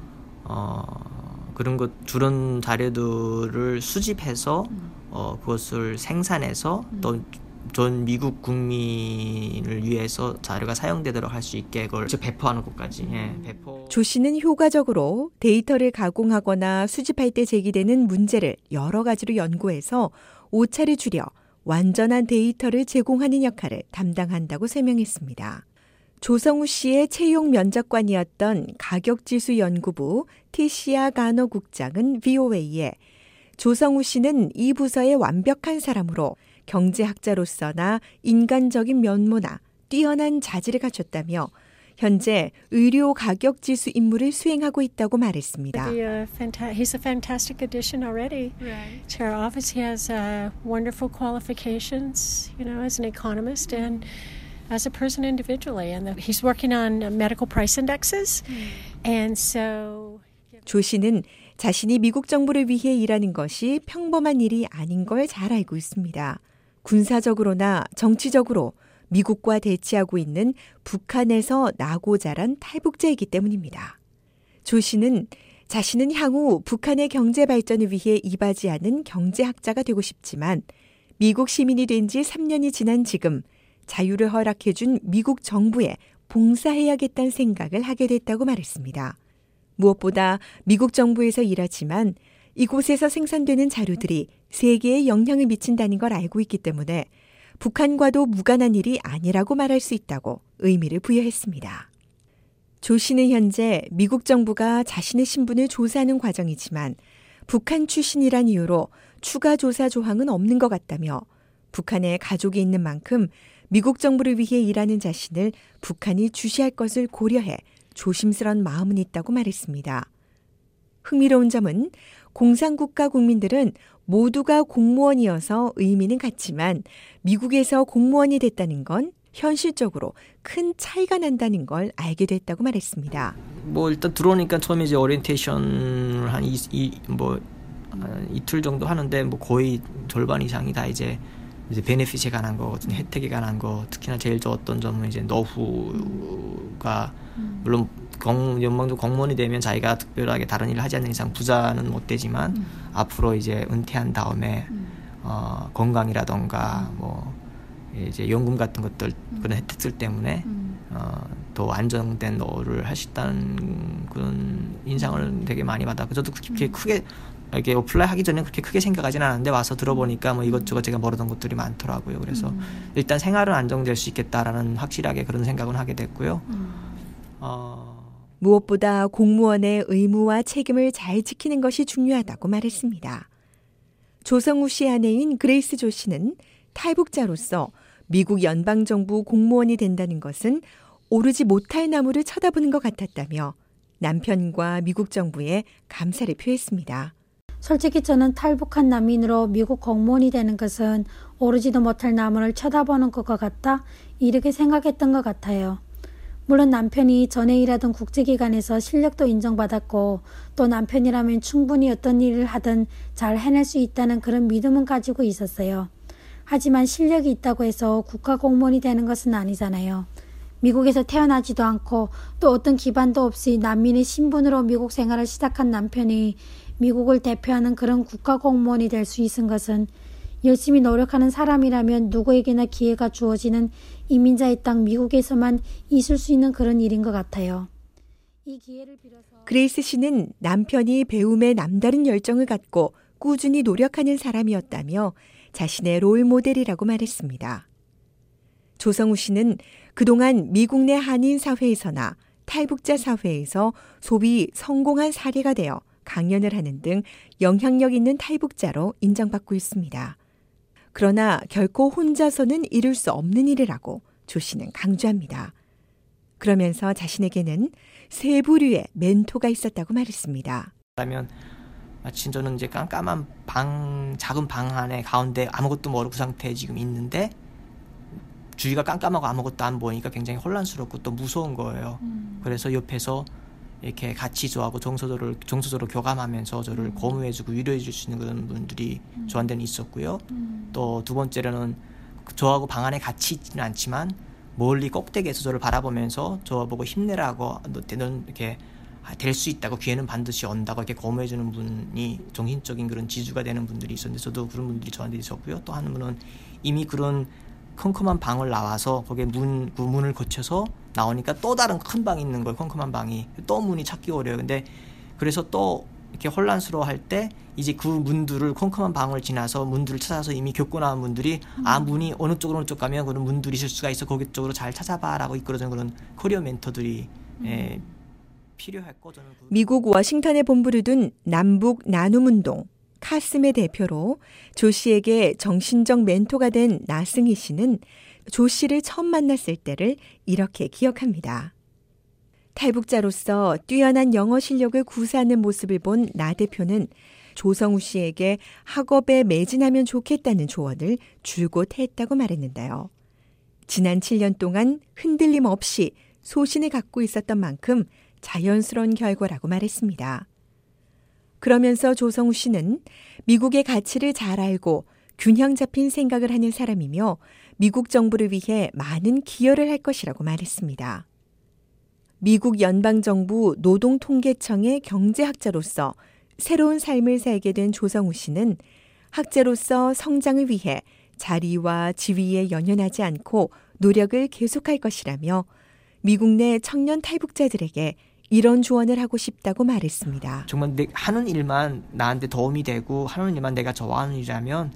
그런 주런 자료들을 수집해서 그것을 생산해서 또 전 미국 국민을 위해서 자료가 사용되도록 할 수 있게 그걸 배포하는 것까지. 조 씨는 효과적으로 데이터를 가공하거나 수집할 때 제기되는 문제를 여러 가지로 연구해서 오차를 줄여 완전한 데이터를 제공하는 역할을 담당한다고 설명했습니다. 조성우 씨의 채용 면접관이었던 가격지수연구부 티시아 가너 국장은 VOA에 조성우 씨는 이 부서의 완벽한 사람으로 경제학자로서나 인간적인 면모나 뛰어난 자질을 갖췄다며 현재 의료 가격지수 임무를 수행하고 있다고 말했습니다. He's a fantastic addition already to our office. He has wonderful qualifications, as an economist and as a person individually. And he's working on medical price indexes. And so 조 씨는 자신이 미국 정부를 위해 일하는 것이 평범한 일이 아닌 걸 잘 알고 있습니다. 군사적으로나 정치적으로 미국과 대치하고 있는 북한에서 나고 자란 탈북자이기 때문입니다. 조 씨는 자신은 향후 북한의 경제 발전을 위해 이바지하는 경제학자가 되고 싶지만 미국 시민이 된 지 3년이 지난 지금 자유를 허락해준 미국 정부에 봉사해야겠다는 생각을 하게 됐다고 말했습니다. 무엇보다 미국 정부에서 일하지만 이곳에서 생산되는 자료들이 세계에 영향을 미친다는 걸 알고 있기 때문에 북한과도 무관한 일이 아니라고 말할 수 있다고 의미를 부여했습니다. 조 씨는 현재 미국 정부가 자신의 신분을 조사하는 과정이지만 북한 출신이란 이유로 추가 조사 조항은 없는 것 같다며 북한에 가족이 있는 만큼 미국 정부를 위해 일하는 자신을 북한이 주시할 것을 고려해 조심스러운 마음은 있다고 말했습니다. 흥미로운 점은 공산국가 국민들은 모두가 공무원이어서 의미는 같지만 미국에서 공무원이 됐다는 건 현실적으로 큰 차이가 난다는 걸 알게 됐다고 말했습니다. 뭐 일단 들어오니까 처음에 이제 오리엔테이션을 한 이틀 정도 하는데 뭐 거의 절반 이상이 다 이제 베네핏에 관한 거, 혜택에 관한 거, 특히나 제일 좋았던 점은 이제 노후가 물론 연방도 공무원이 되면 자기가 특별하게 다른 일을 하지 않는 이상 부자는 못 되지만 앞으로 이제 은퇴한 다음에 건강이라던가 뭐 이제 연금 같은 것들 그런 혜택들 때문에 더 안정된 노후를 할 수 있다는 그런 인상을 되게 많이 받았고 저도 그렇게 크게 이렇게 어플라이 하기 전에 그렇게 크게 생각하지는 않았는데 와서 들어보니까 뭐 이것저것 제가 모르던 것들이 많더라고요. 그래서 일단 생활은 안정될 수 있겠다라는 확실하게 그런 생각은 하게 됐고요. 무엇보다 공무원의 의무와 책임을 잘 지키는 것이 중요하다고 말했습니다. 조성우 씨 아내인 그레이스 조 씨는 탈북자로서 미국 연방정부 공무원이 된다는 것은 오르지 못할 나무를 쳐다보는 것 같았다며 남편과 미국 정부에 감사를 표했습니다. 솔직히 저는 탈북한 난민으로 미국 공무원이 되는 것은 오르지도 못할 나무를 쳐다보는 것과 같다 이렇게 생각했던 것 같아요. 물론 남편이 전에 일하던 국제기관에서 실력도 인정받았고 또 남편이라면 충분히 어떤 일을 하든 잘 해낼 수 있다는 그런 믿음은 가지고 있었어요. 하지만 실력이 있다고 해서 국가공무원이 되는 것은 아니잖아요. 미국에서 태어나지도 않고 또 어떤 기반도 없이 난민의 신분으로 미국 생활을 시작한 남편이 미국을 대표하는 그런 국가공무원이 될 수 있은 것은 열심히 노력하는 사람이라면 누구에게나 기회가 주어지는 이민자의 땅 미국에서만 있을 수 있는 그런 일인 것 같아요. 이 기회를 빌어서 그레이스 씨는 남편이 배움에 남다른 열정을 갖고 꾸준히 노력하는 사람이었다며 자신의 롤 모델이라고 말했습니다. 조성우 씨는 그동안 미국 내 한인 사회에서나 탈북자 사회에서 소위 성공한 사례가 되어 강연을 하는 등 영향력 있는 탈북자로 인정받고 있습니다. 그러나 결코 혼자서는 이룰 수 없는 일이라고 조 씨는 강조합니다. 그러면서 자신에게는 세 부류의 멘토가 있었다고 말했습니다. 그러면 마치 저는 이제 깜깜한 작은 방 안에 가운데 아무것도 모르고 그 상태에 지금 있는데 주위가 깜깜하고 아무것도 안 보이니까 굉장히 혼란스럽고 또 무서운 거예요. 그래서 옆에서 이렇게 같이 저하고 정서적으로 교감하면서 저를 고무해주고 위로해줄 수 있는 그런 분들이 저한테는 있었고요. 또 두 번째로는 저하고 방 안에 같이 있지는 않지만 멀리 꼭대기에서 저를 바라보면서 저보고 힘내라고 너는 이렇게 될 수 있다고 기회는 반드시 온다고 이렇게 고무해주는 분이 정신적인 그런 지주가 되는 분들이 있었는데 저도 그런 분들이 저한테 있었고요. 또 한 분은 이미 그런 컴컴한 방을 나와서 거기에 그 문을 거쳐서 나오니까 또 다른 큰 방이 있는 거예요. 컴컴한 방이. 또 문이 찾기 어려워요. 근데 그래서 또 이렇게 혼란스러워할 때 이제 그 문들을 컴컴한 방을 지나서 문들을 찾아서 이미 겪고 나온 분들이 문이 어느 쪽으로 가면 그런 문들이 있을 수가 있어. 거기 쪽으로 잘 찾아봐라고 이끌어주는 그런 커리어 멘토들이 필요했고 저는 미국 워싱턴에 본부를 둔 남북 나눔운동 카슴의 대표로 조 씨에게 정신적 멘토가 된 나승희 씨는 조 씨를 처음 만났을 때를 이렇게 기억합니다. 탈북자로서 뛰어난 영어 실력을 구사하는 모습을 본 나 대표는 조성우 씨에게 학업에 매진하면 좋겠다는 조언을 줄곧 했다고 말했는데요. 지난 7년 동안 흔들림 없이 소신을 갖고 있었던 만큼 자연스러운 결과라고 말했습니다. 그러면서 조성우 씨는 미국의 가치를 잘 알고 균형 잡힌 생각을 하는 사람이며 미국 정부를 위해 많은 기여를 할 것이라고 말했습니다. 미국 연방정부 노동통계청의 경제학자로서 새로운 삶을 살게 된 조성우 씨는 학자로서 성장을 위해 자리와 지위에 연연하지 않고 노력을 계속할 것이라며 미국 내 청년 탈북자들에게 이런 조언을 하고 싶다고 말했습니다. 정말 하는 일만 나한테 도움이 되고 하는 일만 내가 좋아하는 일이라면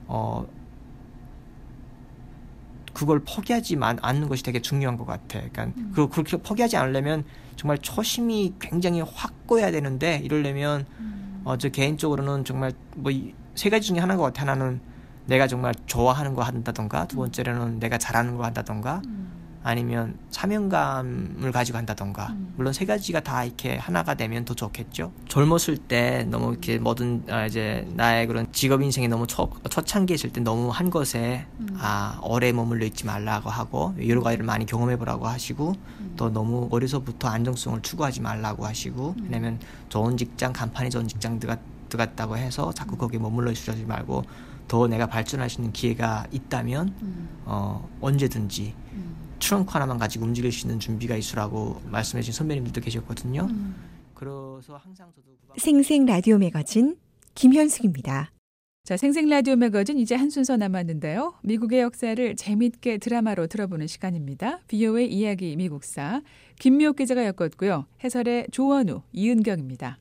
그걸 포기하지 않는 것이 되게 중요한 것 같아. 그러니까 그렇게 포기하지 않으려면 정말 초심이 굉장히 확고해야 되는데 이러려면 저 개인적으로는 정말 뭐 세 가지 중에 하나인 것 같아. 하나는 내가 정말 좋아하는 거 한다던가, 두 번째로는 내가 잘하는 거 한다던가, 아니면 사명감을 가지고 한다던가. 물론 세 가지가 다 이렇게 하나가 되면 더 좋겠죠. 젊었을 때 너무 이렇게 뭐든 이제 나의 그런 직업 인생이 너무 초창기에 있을 때 너무 한 것에 오래 머물러 있지 말라고 하고 여러 가지를 많이 경험해 보라고 하시고 또 너무 어려서부터 안정성을 추구하지 말라고 하시고 왜냐면 좋은 직장, 간판이 좋은 직장 들어갔다고 해서 자꾸 거기에 머물러 있으지 말고 더 내가 발전할 수 있는 기회가 있다면 언제든지 트렁크 하나만 가지고 움직일 수 있는 준비가 있으라고 말씀해 주신 선배님들도 계셨거든요. 그래서 항상 저도 생생 라디오 매거진 김현숙입니다. 자, 생생 라디오 매거진 이제 한 순서 남았는데요. 미국의 역사를 재미있게 드라마로 들어보는 시간입니다. VOA 이야기 미국사 김미옥 기자가 엮었고요. 해설의 조원우, 이은경입니다.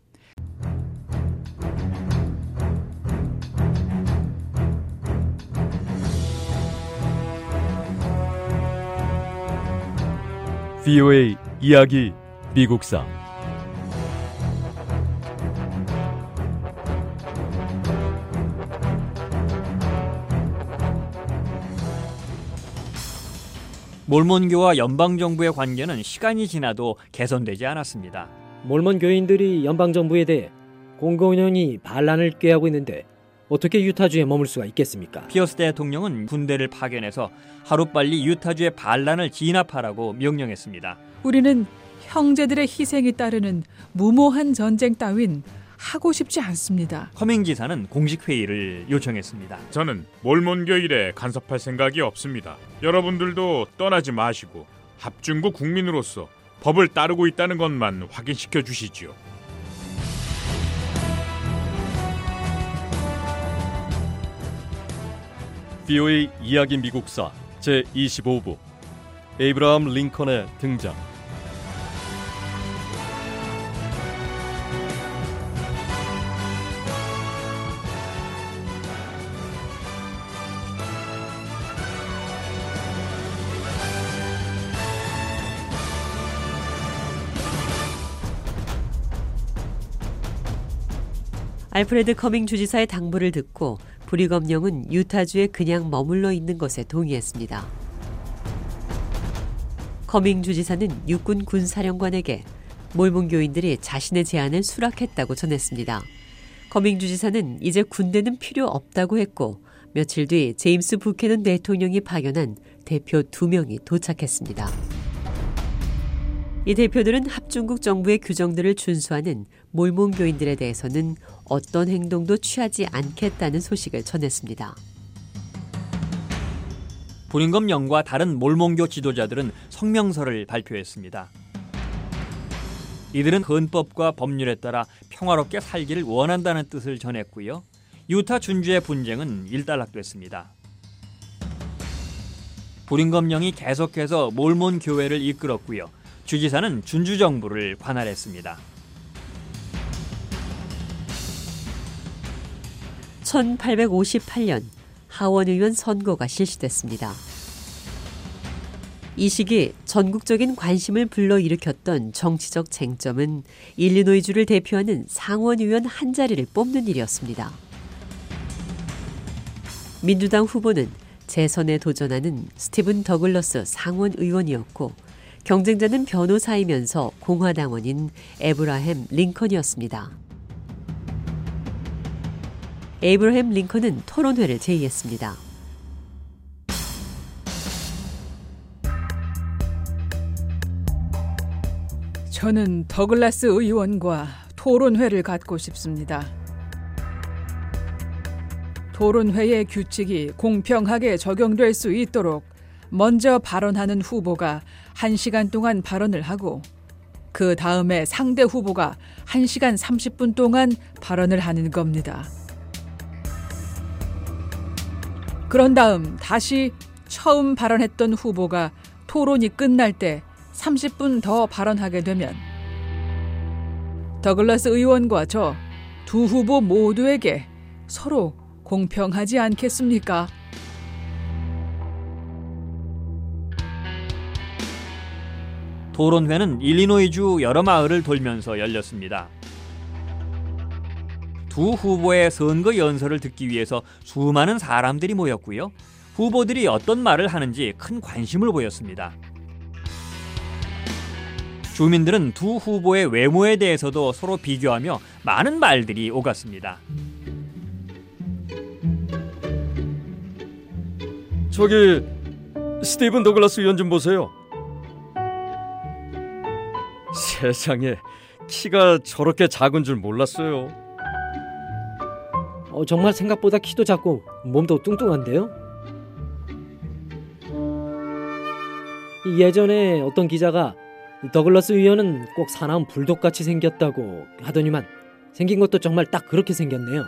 VOA 이야기 미국사 몰몬교와 연방정부의 관계는 시간이 지나도 개선되지 않았습니다. 몰몬 교인들이 연방정부에 대해 공공연히 반란을 꾀하고 있는데 어떻게 유타주에 머물 수가 있겠습니까? 피어스 대통령은 군대를 파견해서 하루빨리 유타주의 반란을 진압하라고 명령했습니다. 우리는 형제들의 희생이 따르는 무모한 전쟁 따윈 하고 싶지 않습니다. 커밍 지사는 공식 회의를 요청했습니다. 저는 몰몬교일에 간섭할 생각이 없습니다. 여러분들도 떠나지 마시고 합중국 국민으로서 법을 따르고 있다는 것만 확인시켜 주시지요. VOA 이야기 미국사 제25부 에이브라함 링컨의 등장. 알프레드 커밍 주지사의 당부를 듣고 브리검령은 유타주에 그냥 머물러 있는 것에 동의했습니다. 커밍 주지사는 육군 군사령관에게 몰몬교인들이 자신의 제안을 수락했다고 전했습니다. 커밍 주지사는 이제 군대는 필요 없다고 했고 며칠 뒤 제임스 부캐넌 대통령이 파견한 대표 2명이 도착했습니다. 이 대표들은 합중국 정부의 규정들을 준수하는 몰몬교인들에 대해서는 어떤 행동도 취하지 않겠다는 소식을 전했습니다. 브링검령과 다른 몰몬교 지도자들은 성명서를 발표했습니다. 이들은 헌법과 법률에 따라 평화롭게 살기를 원한다는 뜻을 전했고요. 유타 준주의 분쟁은 일단락됐습니다. 브링검령이 계속해서 몰몬 교회를 이끌었고요. 주지사는 준주 정부를 관할했습니다. 1858년 하원의원 선거가 실시됐습니다. 이 시기 전국적인 관심을 불러일으켰던 정치적 쟁점은 일리노이주를 대표하는 상원의원 한 자리를 뽑는 일이었습니다. 민주당 후보는 재선에 도전하는 스티븐 더글러스 상원의원이었고 경쟁자는 변호사이면서 공화당원인 에브라햄 링컨이었습니다. 에이브러햄 링컨은 토론회를 제의했습니다. 저는 더글라스 의원과 토론회를 갖고 싶습니다. 토론회의 규칙이 공평하게 적용될 수 있도록 먼저 발언하는 후보가 1시간 동안 발언을 하고 그 다음에 상대 후보가 1시간 30분 동안 발언을 하는 겁니다. 그런 다음 다시 처음 발언했던 후보가 토론이 끝날 때 30분 더 발언하게 되면 더글라스 의원과 저 두 후보 모두에게 서로 공평하지 않겠습니까? 토론회는 일리노이주 여러 마을을 돌면서 열렸습니다. 두 후보의 선거 연설을 듣기 위해서 수많은 사람들이 모였고요. 후보들이 어떤 말을 하는지 큰 관심을 보였습니다. 주민들은 두 후보의 외모에 대해서도 서로 비교하며 많은 말들이 오갔습니다. 저기 스티븐 더글라스 의원 좀 보세요. 세상에 키가 저렇게 작은 줄 몰랐어요. 정말 생각보다 키도 작고 몸도 뚱뚱한데요. 예전에 어떤 기자가 더글라스 의원은 꼭 사나운 불독같이 생겼다고 하더니만 생긴 것도 정말 딱 그렇게 생겼네요.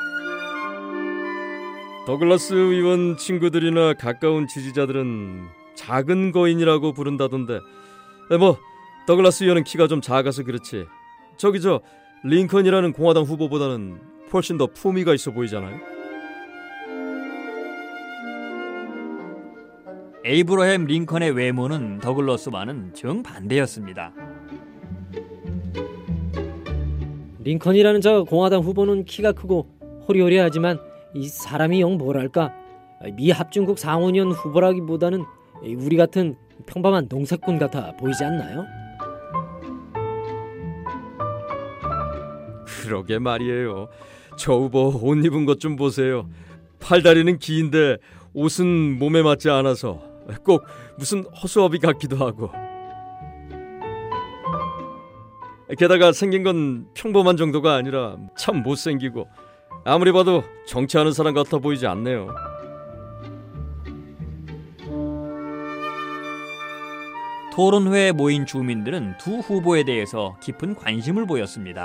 더글라스 의원 친구들이나 가까운 지지자들은 작은 거인이라고 부른다던데 뭐 더글라스 의원은 키가 좀 작아서 그렇지 저기 저 링컨이라는 공화당 후보보다는 훨씬 더 품위가 있어 보이잖아요. 에이브러햄 링컨의 외모는 더글라스와는 정반대였습니다. 링컨이라는 저 공화당 후보는 키가 크고 호리호리하지만 이 사람이 영 뭐랄까 미 합중국 상원의원 후보라기보다는 우리 같은 평범한 농사꾼 같아 보이지 않나요? 그러게 말이에요. 저 후보 옷 입은 것 좀 보세요. 팔다리는 긴데 옷은 몸에 맞지 않아서 꼭 무슨 허수아비 같기도 하고 게다가 생긴 건 평범한 정도가 아니라 참 못생기고 아무리 봐도 정치하는 사람 같아 보이지 않네요. 토론회에 모인 주민들은 두 후보에 대해서 깊은 관심을 보였습니다.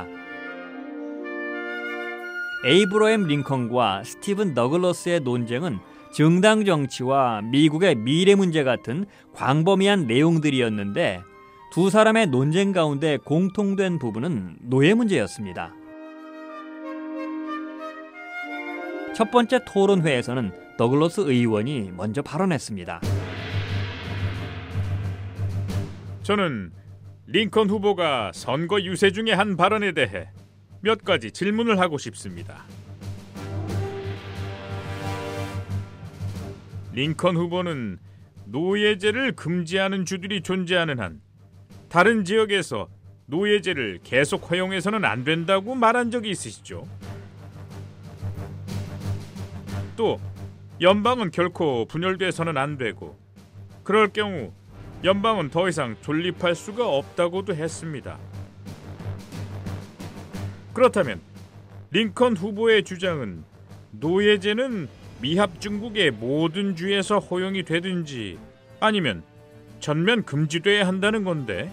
에이브러햄 링컨과 스티븐 더글라스의 논쟁은 정당 정치와 미국의 미래 문제 같은 광범위한 내용들이었는데 두 사람의 논쟁 가운데 공통된 부분은 노예 문제였습니다. 첫 번째 토론회에서는 더글라스 의원이 먼저 발언했습니다. 저는 링컨 후보가 선거 유세 중의 한 발언에 대해 몇 가지 질문을 하고 싶습니다. 링컨 후보는 노예제를 금지하는 주들이 존재하는 한 다른 지역에서 노예제를 계속 허용해서는 안 된다고 말한 적이 있으시죠? 또 연방은 결코 분열돼서는 안 되고 그럴 경우 연방은 더 이상 존립할 수가 없다고도 했습니다. 그렇다면 링컨 후보의 주장은 노예제는 미합중국의 모든 주에서 허용이 되든지 아니면 전면 금지돼야 한다는 건데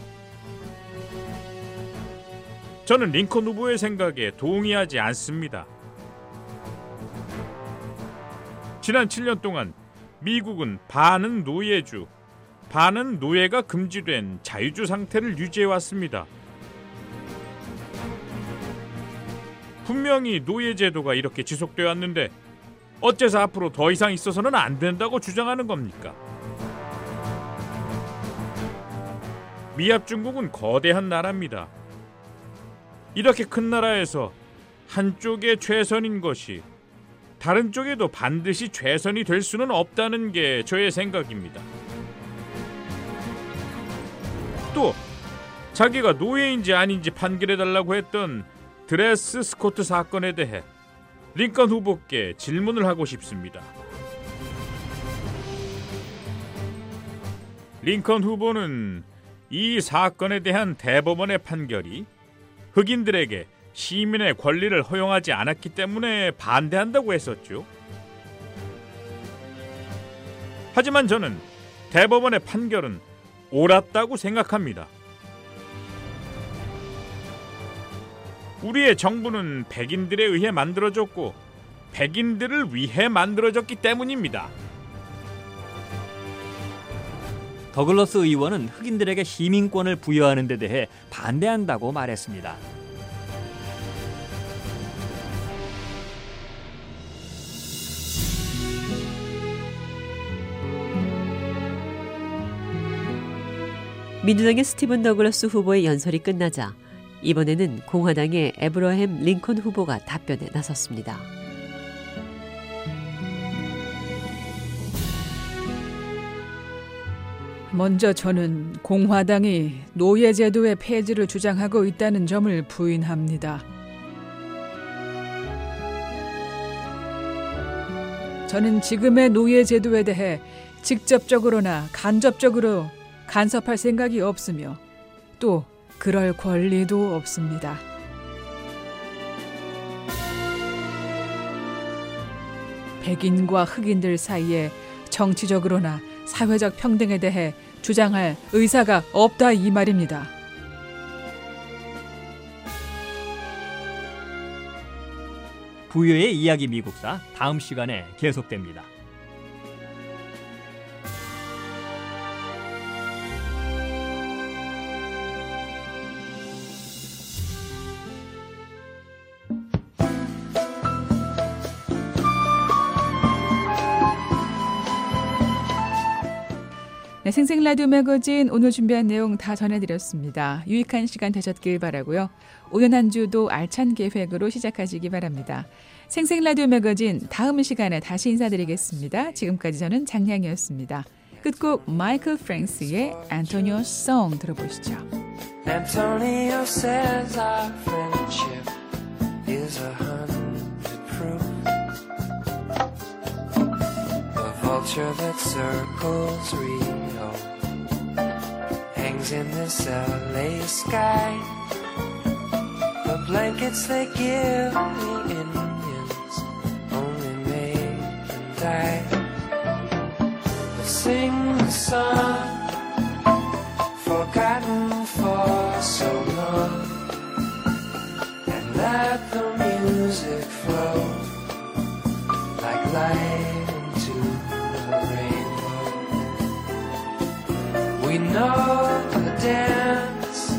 저는 링컨 후보의 생각에 동의하지 않습니다. 지난 7년 동안 미국은 반은 노예주, 반은 노예가 금지된 자유주 상태를 유지해왔습니다. 분명히 노예 제도가 이렇게 지속되어 왔는데 어째서 앞으로 더 이상 있어서는 안 된다고 주장하는 겁니까? 미합중국은 거대한 나라입니다. 이렇게 큰 나라에서 한쪽에 최선인 것이 다른 쪽에도 반드시 최선이 될 수는 없다는 게 저의 생각입니다. 또 자기가 노예인지 아닌지 판결해달라고 했던 드레스 스코트 사건에 대해 링컨 후보께 질문을 하고 싶습니다. 링컨 후보는 이 사건에 대한 대법원의 판결이 흑인들에게 시민의 권리를 허용하지 않았기 때문에 반대한다고 했었죠. 하지만 저는 대법원의 판결은 옳았다고 생각합니다. 우리의 정부는 백인들에 의해 만들어졌고 백인들을 위해 만들어졌기 때문입니다. 더글러스 의원은 흑인들에게 시민권을 부여하는 데 대해 반대한다고 말했습니다. 민주당의 스티븐 더글러스 후보의 연설이 끝나자 이번에는 공화당의 에브러햄 링컨 후보가 답변에 나섰습니다. 먼저 저는 공화당이 노예제도의 폐지를 주장하고 있다는 점을 부인합니다. 저는 지금의 노예제도에 대해 직접적으로나 간접적으로 간섭할 생각이 없으며 또 그럴 권리도 없습니다. 백인과 흑인들 사이에 정치적으로나 사회적 평등에 대해 주장할 의사가 없다 이 말입니다. 부유의 이야기 미국사 다음 시간에 계속됩니다. 네, 생생라디오 매거진 오늘 준비한 내용 다 전해드렸습니다. 유익한 시간 되셨길 바라고요. 오늘 한 주도 알찬 계획으로 시작하시기 바랍니다. 생생라디오 매거진 다음 시간에 다시 인사드리겠습니다. 지금까지 저는 장량이었습니다. 끝곡 마이클 프랭스의 Antonio Song 들어보시죠. Antonio says our friendship is 100 proof. The vulture that circles Rio hangs in this LA sky. The blankets they give the Indians only made them die. They sing the song forgotten for so long, and let the music flow like light into the rainbow. We know the dance,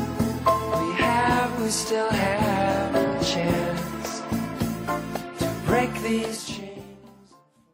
we still have a chance to break these